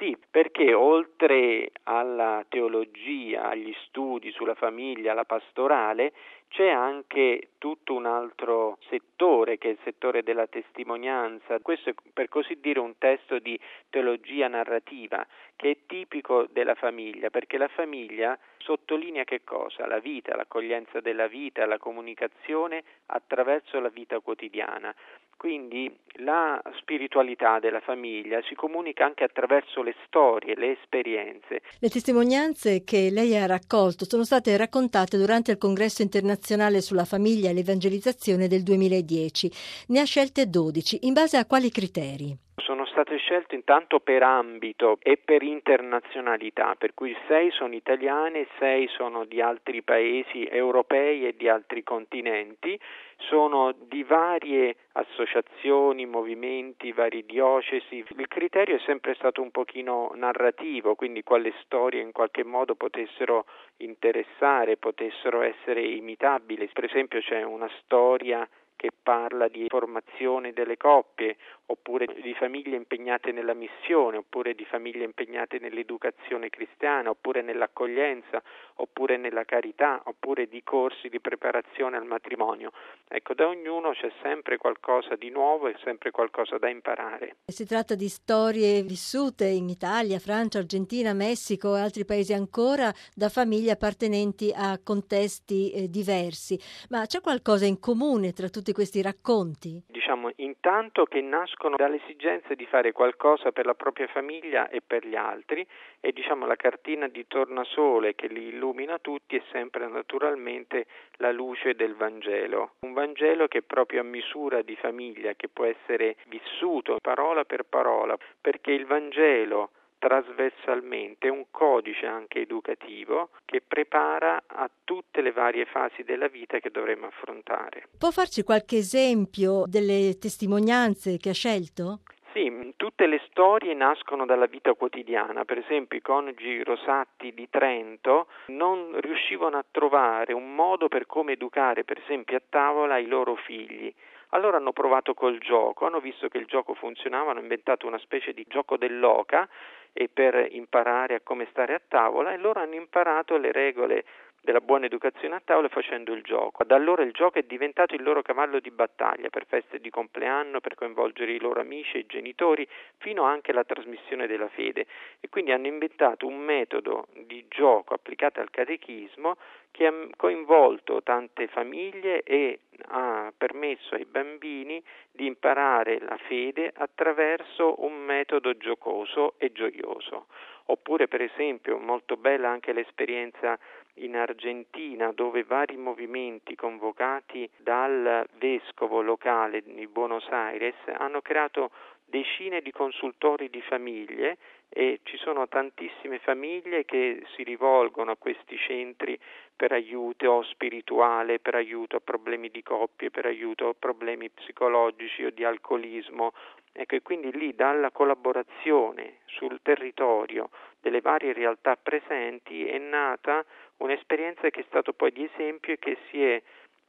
Sì, perché oltre alla teologia, agli studi sulla famiglia, alla pastorale, c'è anche tutto un altro settore che è il settore della testimonianza. Questo è per così dire un testo di teologia narrativa che è tipico della famiglia, perché la famiglia sottolinea che cosa? La vita, l'accoglienza della vita, la comunicazione attraverso la vita quotidiana. Quindi la spiritualità della famiglia si comunica anche attraverso le storie, le esperienze. Le testimonianze che lei ha raccolto sono state raccontate durante il Congresso internazionale sulla famiglia e l'evangelizzazione del 2010. Ne ha scelte 12. In base a quali criteri? Sono state scelte intanto per ambito e per internazionalità, per cui 6 sono italiane, 6 sono di altri paesi europei e di altri continenti, sono di varie associazioni, movimenti, varie diocesi. Il criterio è sempre stato un pochino narrativo, quindi quale storie in qualche modo potessero interessare, potessero essere imitabili. Per esempio c'è una storia che parla di formazione delle coppie, oppure di famiglie impegnate nella missione, oppure di famiglie impegnate nell'educazione cristiana, oppure nell'accoglienza, oppure nella carità, oppure di corsi di preparazione al matrimonio. Ecco, da ognuno c'è sempre qualcosa di nuovo e sempre qualcosa da imparare. Si tratta di storie vissute in Italia, Francia, Argentina, Messico e altri paesi ancora da famiglie appartenenti a contesti diversi. Ma c'è qualcosa in comune tra tutti questi racconti? Diciamo intanto che nascono dall'esigenza di fare qualcosa per la propria famiglia e per gli altri e la cartina di tornasole che li illumina tutti è sempre naturalmente la luce del Vangelo. Un Vangelo che è proprio a misura di famiglia, che può essere vissuto parola per parola, perché il Vangelo trasversalmente è un codice anche educativo che prepara a tutte le varie fasi della vita che dovremo affrontare. Può farci qualche esempio delle testimonianze che ha scelto? Sì, tutte le storie nascono dalla vita quotidiana. Per esempio i coniugi Rosatti di Trento non riuscivano a trovare un modo per come educare, per esempio a tavola, i loro figli. Allora hanno provato col gioco, hanno visto che il gioco funzionava, hanno inventato una specie di gioco dell'oca e per imparare a come stare a tavola, e loro hanno imparato le regole della buona educazione a tavola facendo il gioco. Da allora il gioco è diventato il loro cavallo di battaglia per feste di compleanno, per coinvolgere i loro amici e i genitori, fino anche alla trasmissione della fede. E quindi hanno inventato un metodo di gioco applicato al catechismo che ha coinvolto tante famiglie e ha permesso ai bambini di imparare la fede attraverso un metodo giocoso e gioioso. Oppure, per esempio, molto bella anche l'esperienza in Argentina, dove vari movimenti convocati dal vescovo locale di Buenos Aires hanno creato decine di consultori di famiglie e ci sono tantissime famiglie che si rivolgono a questi centri per aiuto spirituale, per aiuto a problemi di coppie, per aiuto a problemi psicologici o di alcolismo. Ecco, e quindi lì dalla collaborazione sul territorio delle varie realtà presenti è nata un'esperienza che è stata poi di esempio e che si è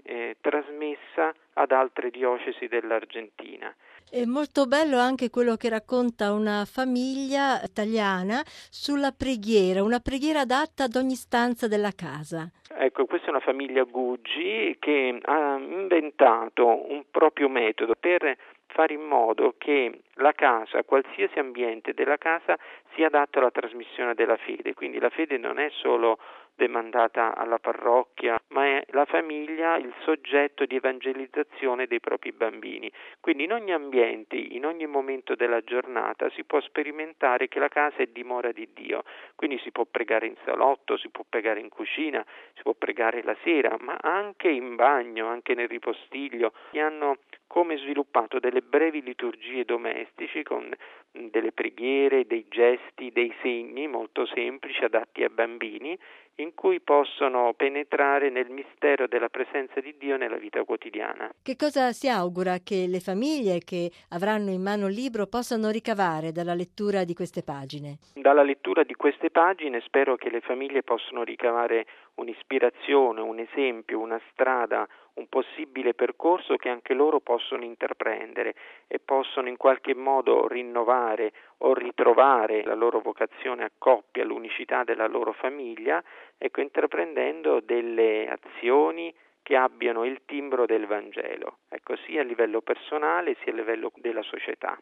trasmessa ad altre diocesi dell'Argentina. È molto bello anche quello che racconta una famiglia italiana sulla preghiera, una preghiera adatta ad ogni stanza della casa. Ecco, questa è una famiglia Guggi che ha inventato un proprio metodo per fare in modo che la casa, qualsiasi ambiente della casa, sia adatto alla trasmissione della fede. Quindi la fede non è solo demandata alla parrocchia, ma è la famiglia il soggetto di evangelizzazione dei propri bambini. Quindi in ogni ambiente, in ogni momento della giornata si può sperimentare che la casa è dimora di Dio. Quindi si può pregare in salotto, si può pregare in cucina, si può pregare la sera, ma anche in bagno, anche nel ripostiglio. E hanno come sviluppato delle brevi liturgie domestici con delle preghiere, dei gesti, dei segni molto semplici adatti ai bambini, in cui possono penetrare nel mistero della presenza di Dio nella vita quotidiana. Che cosa si augura che le famiglie che avranno in mano il libro possano ricavare dalla lettura di queste pagine? Dalla lettura di queste pagine spero che le famiglie possano ricavare un'ispirazione, un esempio, una strada, un possibile percorso che anche loro possono intraprendere e possono in qualche modo rinnovare o ritrovare la loro vocazione a coppia, l'unicità della loro famiglia, intraprendendo delle azioni che abbiano il timbro del Vangelo, sia a livello personale sia a livello della società.